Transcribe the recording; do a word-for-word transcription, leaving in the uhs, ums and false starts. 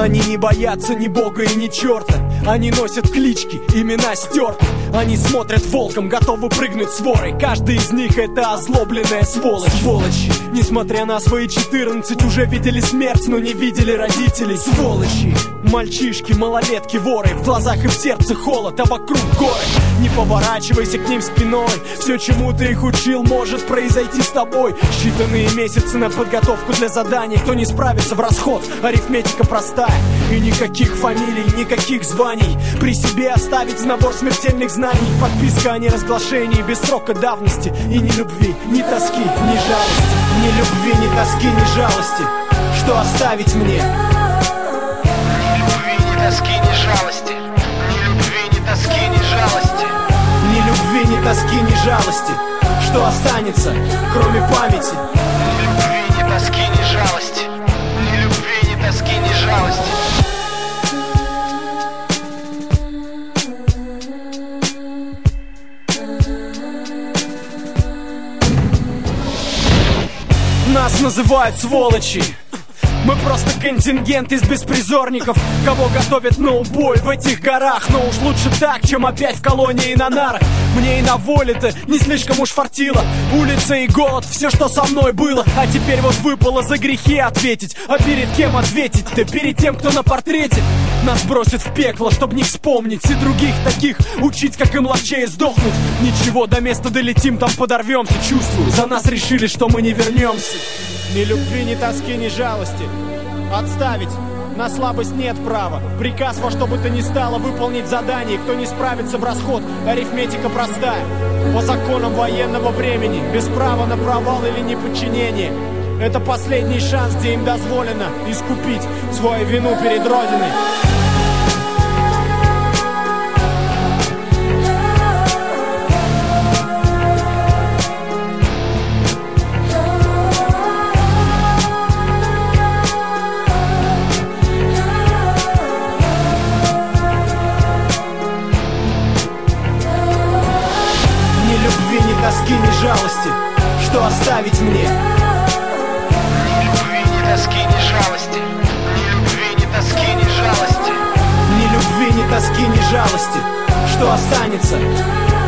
Они не боятся ни бога и ни черта. Они носят клички, имена стерты. Они смотрят волком, готовы прыгнуть с ворой. Каждый из них это озлобленная сволочь. Сволочи, несмотря на свои четырнадцать, уже видели смерть, но не видели родителей. Сволочи, мальчишки, малолетки, воры. В глазах и в сердце холод, а вокруг горы. Не поворачивайся к ним спиной. Все, чему ты их учил, может произойти с тобой. Считанные месяцы на подготовку для заданий. Кто не справится, в расход, арифметика простая. И никаких фамилий, никаких званий. При себе оставить набор смертельных знаний. Подписка о неразглашении без срока давности. И ни любви, ни тоски, ни жалости. Ни любви, ни тоски, ни жалости. Что оставить мне? Ни любви, ни тоски, ни жалости. Ни любви, ни тоски, ни жалости. Ни любви, ни тоски, ни жалости. Что останется, кроме памяти? Ни любви, ни тоски, ни жалости. Ни любви, ни тоски, ни жалости. Нас называют сволочи. Мы просто контингент из беспризорников, кого готовят на убой в этих горах. Но уж лучше так, чем опять в колонии на нарах. Мне и на воле-то не слишком уж фартило. Улица и голод, все, что со мной было. А теперь вот выпало за грехи ответить. А перед кем ответить-то? Перед тем, кто на портрете. Нас бросят в пекло, чтоб не вспомнить. И других таких учить, как им ловчее сдохнуть. Ничего, до места долетим, там подорвемся. Чувствую, за нас решили, что мы не вернемся. Ни любви, ни тоски, ни жалости. Отставить. На слабость нет права. Приказ во что бы то ни стало выполнить задание. Кто не справится, в расход. Арифметика простая. По законам военного времени. Без права на провал или неподчинение. Это последний шанс, где им дозволено искупить свою вину перед Родиной. Тоски, ни жалости, что оставить мне? Ни любви, ни тоски, ни жалости. Ни любви, ни тоски, ни жалости. Ни любви, ни тоски, ни жалости. Что останется,